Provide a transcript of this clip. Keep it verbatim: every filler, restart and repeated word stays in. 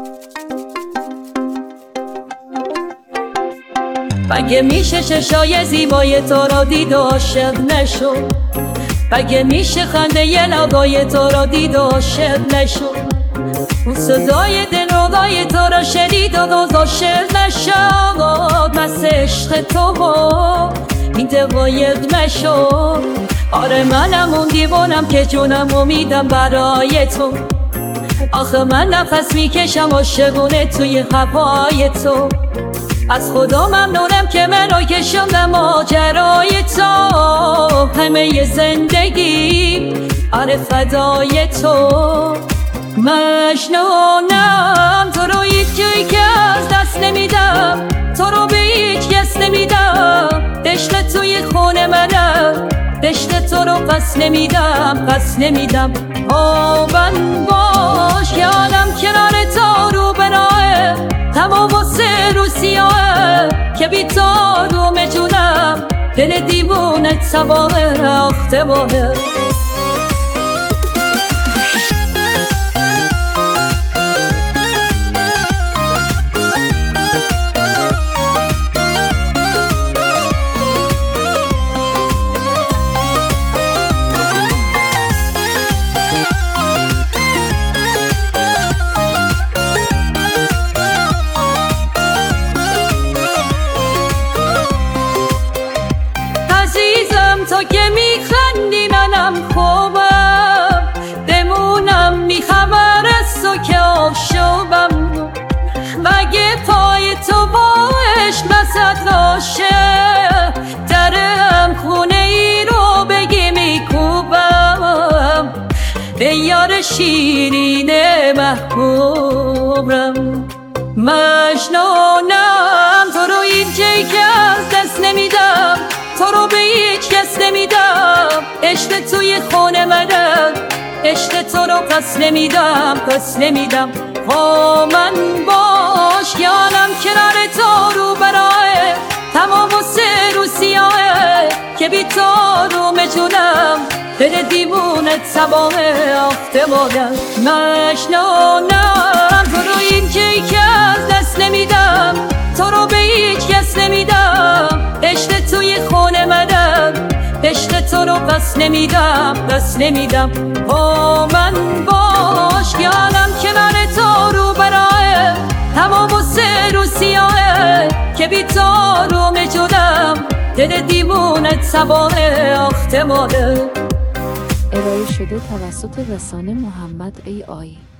مگه میشه چشای زیبای تو را دید و عاشق نشد؟ مگه میشه خنده ی لبای تو را دید و عاشق نشد؟ اون صدای دلربای تو را شنید و باز عاشق نشد؟ مثل عشق تو این دقایق نشد. آره منم اون دیوانم که جونم امیدم برای تو. آخه من نفس میکشم عاشقونه توی هوای تو. از خدا ممنونم که منو کشوندم ماجرای تو. همه ی زندگی آره فدای تو. مجنونم تو رو هیچ جایی که از دست نمیدم، تو رو به هیچ کس نمیدم. عشق توی خون منم، عشق تو رو پس نمیدم، پس نمیدم. آبن باش که عالم کنار تو رو بناه، تمام واسه رو سیاه که بی تو روم جونم. دل دیوونت سواه رفته باهه. تا که میخندی منم خوبم، بمونم میخبر از تو که آشوبم. مگه پای تو با عشق وسط راشه، درم خونه ای رو بگی میکوبم. به یار شیرین محبوبم مجنونم، تو رو این جایی که از دست نمیدم، تو رو به هیچ کس نمیدم. عشق توی خون منم، عشق تو رو پس نمیدم، پس نمیدم. با من باش که عالم کنار تو رو براه، تمام واسه رو سیاه که بی تو روم جونم. دل دیوونت سباه آفته بادم. مجنونم تو رو این جایی که از دست نمیدم، تو رو به هیچ کس نمیدم. عشق توی خون منم، عشق تو رو پس نمیدم، پس نمیدم. با من باش که عالم کنار تو رو براه، تمام واسه رو سیاه که بی تو روم جونم. دل دیوونت سباه آخته ماده. ارائه شده توسط رسانه محمد ای آی.